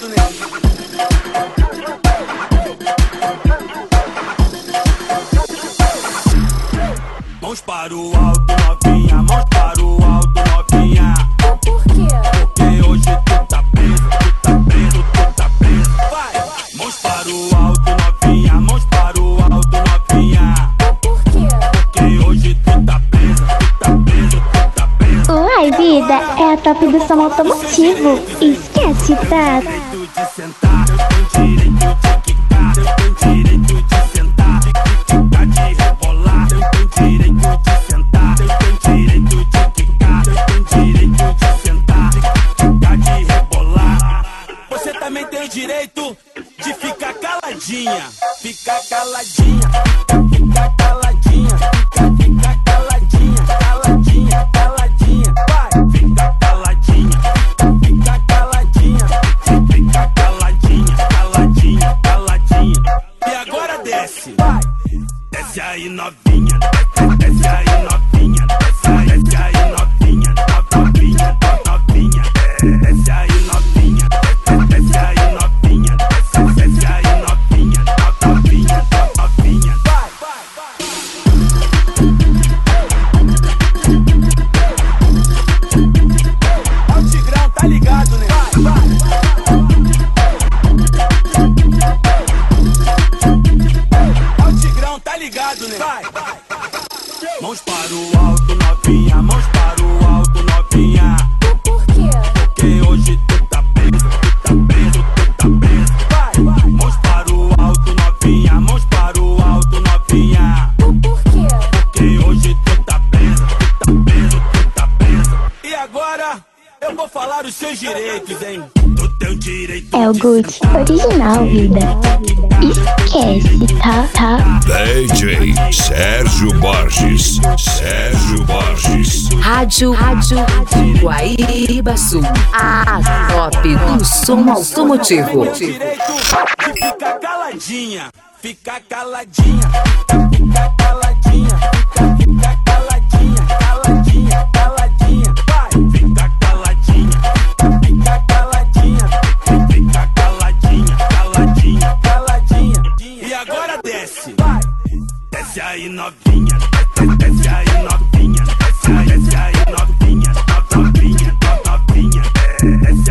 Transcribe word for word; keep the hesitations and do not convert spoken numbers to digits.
ligado, né? Mãos para o alto, novinha, mãos para o alto, novinha. Por quê? Porque hoje tu tá preso, tu tá preso, tu tá preso. Vai! Mãos para o alto, novinha, mãos para o alto, novinha. Por quê? Porque hoje tu tá preso, tu tá preso, tu tá preso. Uai, vida, é a top do som automotivo. Esquece, tá? Direito de sentar, eu tenho direito de quicar, eu tenho direito de sentar, de quicar, de rebolar, eu tenho direito de sentar, eu tenho direito de quicar, eu tenho direito de sentar, de quicar, de rebolar. Você também tem o direito de ficar caladinha, ficar caladinha, ficar, ficar caladinha, ficar, ficar caladinha, caladinha, caladinha, vai, ficar caladinha, ficar caladinha, ficar caladinha, caladinha, caladinha. E agora desce, vai, desce aí novinha, desce aí novinha, desce aí, desce aí novinha, novinha, novinha, desce aí novinha, desce aí novinha, desce aí novinha, novinha, novinha, vai, vai, vai. Ó o Tigrão, tá ligado, né? Vai, vai. Ó o Tigrão, tá ligado, né? Vai, vai. Mãos para o alto, novinha, mãos para o alto, novinha. Por quê? Porque hoje tu tá preso, tu tá preso, tu tá preso. Vai, vai. Mãos para o alto, novinha, mãos para o alto, novinha. Por quê? Porque hoje tu tá preso, tu tá preso, tu tá preso. E agora eu vou falar os seus direitos, hein? Tu tem o direito É o de Gucci sentar, original, vida. Esquece, tá? Tá? D J Sérgio Borges. Sérgio Borges. Rádio, Rádio Guaíba Sul, a top do som automotivo. o direito de ficar caladinha, ficar caladinha, ficar caladinha, ficar, ficar caladinha, caladinha, caladinha, vai, ficar caladinha, ficar caladinha, ficar caladinha, caladinha, caladinha. E agora desce, vai, desce aí novinha, desce aí novinha, desce aí, desce aí novinha, novinha, novinha, desce